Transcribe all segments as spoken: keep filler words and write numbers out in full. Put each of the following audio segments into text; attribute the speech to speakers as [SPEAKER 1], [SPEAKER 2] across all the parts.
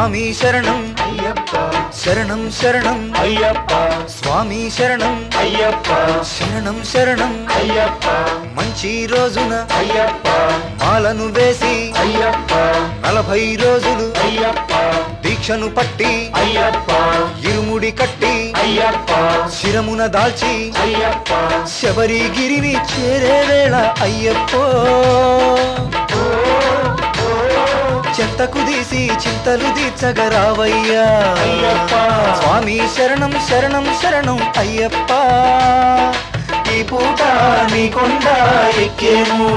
[SPEAKER 1] స్వామి శరణం
[SPEAKER 2] అయ్యప్ప
[SPEAKER 1] శరణం శరణం
[SPEAKER 2] అయ్యప్ప
[SPEAKER 1] స్వామి శరణం
[SPEAKER 2] అయ్యప్ప
[SPEAKER 1] శరణం శరణం
[SPEAKER 2] అయ్యప్ప
[SPEAKER 1] మంచి రోజున
[SPEAKER 2] అయ్యప్ప
[SPEAKER 1] మాలను వేసి
[SPEAKER 2] అయ్యప్ప
[SPEAKER 1] నలభై రోజులు
[SPEAKER 2] అయ్యప్ప
[SPEAKER 1] దీక్షను పట్టి
[SPEAKER 2] అయ్యప్ప
[SPEAKER 1] ఇరుముడి కట్టి
[SPEAKER 2] అయ్యప్ప
[SPEAKER 1] శిరమున దాల్చి
[SPEAKER 2] అయ్యప్ప
[SPEAKER 1] శబరిగిరిని చేరే వేళ అయ్యప్పో చెంతకు తీసి చింతలు తీర్చగరావయ్యా
[SPEAKER 2] అయ్యప్ప
[SPEAKER 1] స్వామి శరణం శరణం శరణం అయ్యప్ప ఈ పూట నీ కొండ ఎక్కేము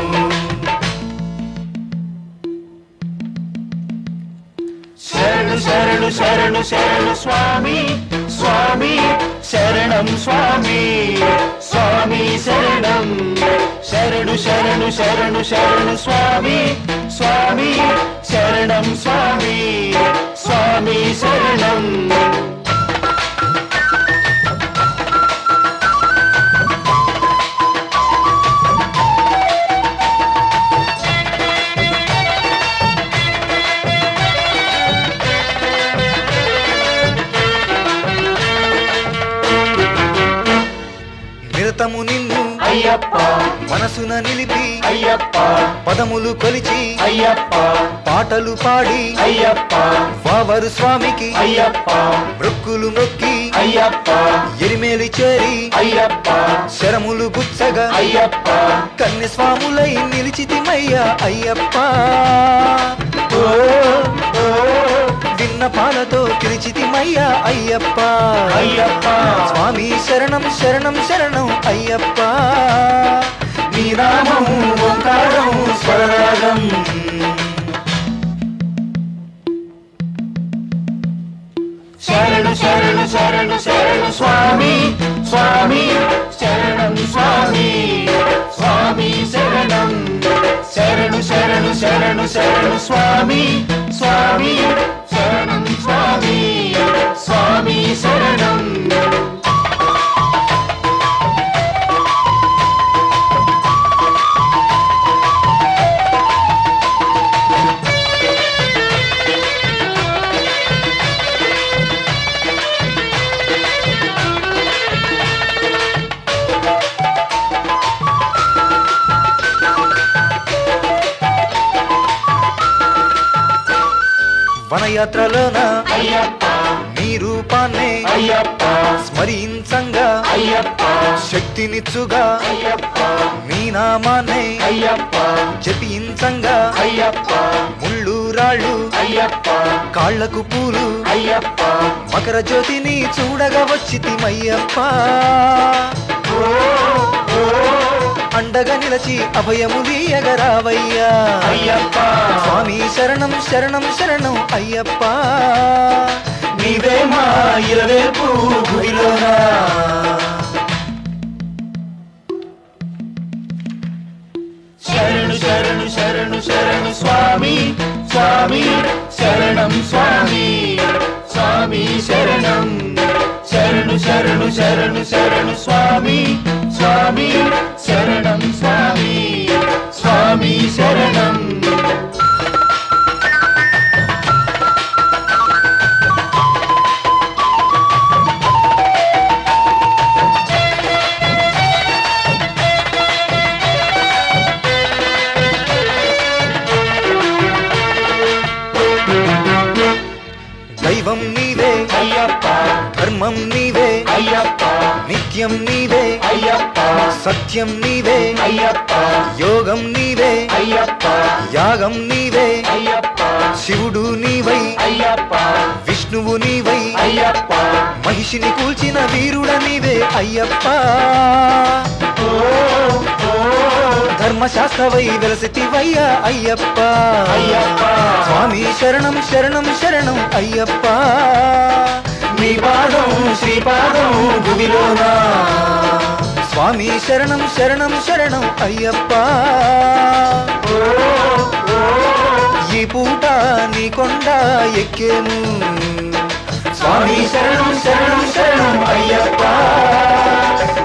[SPEAKER 2] శరణు శరణు శరణు శరణు స్వామి స్వామి శరణం స్వామి స్వామి శరణం శరణు శరణు శరణు శరణు స్వామి స్వామి శరణం స్వామి స్వామి శరణం
[SPEAKER 1] నిరతము నిన్ను
[SPEAKER 2] అయ్యప్ప
[SPEAKER 1] మనసున నిలిపి
[SPEAKER 2] అయ్యప్ప
[SPEAKER 1] పదములు కొలిచి
[SPEAKER 2] అయ్యప్ప
[SPEAKER 1] పాటలు పాడి
[SPEAKER 2] అయ్యప్ప
[SPEAKER 1] వావరు స్వామికి
[SPEAKER 2] అయ్యప్ప
[SPEAKER 1] మృక్కులు మొక్కి
[SPEAKER 2] అయ్యప్ప
[SPEAKER 1] ఎరిమేలి చేరి
[SPEAKER 2] అయ్యప్ప
[SPEAKER 1] శరములు గుచ్చగా
[SPEAKER 2] అయ్యప్ప
[SPEAKER 1] కన్య స్వాములై నిలిచితిమయ్యా అయ్యప్ప
[SPEAKER 2] ఓ ఓ
[SPEAKER 1] విన్న పాలతో పిలిచితిమయ్యా అయ్యప్ప
[SPEAKER 2] అయ్యప్ప
[SPEAKER 1] స్వామి శరణం శరణం శరణం అయ్యప్ప
[SPEAKER 2] నీ నామం ఓంకారం స్వరరాగం శరణు శరణు శరణు శరణు స్వామి స్వామి శరణం స్వామి స్వామి శరణం శరణు శరణు శరణు శరణు స్వామి స్వామి శరణం స్వామి స్వామి శరణం
[SPEAKER 1] వనయాత్రలోన
[SPEAKER 2] అయ్యప్ప
[SPEAKER 1] నీ రూపాన్నే
[SPEAKER 2] అయ్యప్ప
[SPEAKER 1] స్మరించంగా
[SPEAKER 2] అయ్యప్ప
[SPEAKER 1] శక్తినిచ్చుగా
[SPEAKER 2] అయ్యప్ప
[SPEAKER 1] నీ నామాన్నే
[SPEAKER 2] అయ్యప్ప
[SPEAKER 1] జపించంగా
[SPEAKER 2] అయ్యప్ప
[SPEAKER 1] ముళ్ళు రాళ్ళు
[SPEAKER 2] అయ్యప్ప
[SPEAKER 1] కాళ్లకు పూలు
[SPEAKER 2] అయ్యప్ప
[SPEAKER 1] మకర జ్యోతిని చూడగా వచ్చితిమయ్యప్ప అండగా నిలచి అభయములీయగరావయ్యా
[SPEAKER 2] అయ్యప్ప
[SPEAKER 1] స్వామి శరణం శరణం శరణం అయ్యప్ప
[SPEAKER 2] నీవే మా ఇరవేపు గుడిలోనా శరణు శరణు శరణు శరణు స్వామి స్వామి శరణం స్వామి స్వామి శరణం శరణు శరణు శరణు శరణు స్వామి స్వామి శరణం స్వామి స్వామి శరణం
[SPEAKER 1] దైవం నీవే
[SPEAKER 2] అయ్యప్ప
[SPEAKER 1] ధర్మం నీవే
[SPEAKER 2] అయ్యప్ప
[SPEAKER 1] నిత్యం నీవే
[SPEAKER 2] అయ్యప్ప
[SPEAKER 1] సత్యం నీవే
[SPEAKER 2] అయ్యప్ప
[SPEAKER 1] యోగం నీవే
[SPEAKER 2] అయ్యప్ప
[SPEAKER 1] యాగం నీవే
[SPEAKER 2] అయ్యప్ప
[SPEAKER 1] శివుడు నీవై
[SPEAKER 2] అయ్యప్ప
[SPEAKER 1] విష్ణువు నీవై
[SPEAKER 2] అయ్యప్ప
[SPEAKER 1] మహిషిని కూల్చిన వీరుడ నీవే అయ్యప్ప ధర్మశాస్త్రవై వెలసితివయ్యా అయ్యప్ప
[SPEAKER 2] అయ్యప్ప
[SPEAKER 1] స్వామి శరణం శరణం శరణం అయ్యప్ప
[SPEAKER 2] నీ పాదం శ్రీపాదం భువిలోనా
[SPEAKER 1] స్వామి శరణం శరణం శరణం అయ్యప్ప ఈ పూట నీ కొండ ఎక్కేము
[SPEAKER 2] స్వామి శరణం శరణం శరణం అయ్యప్ప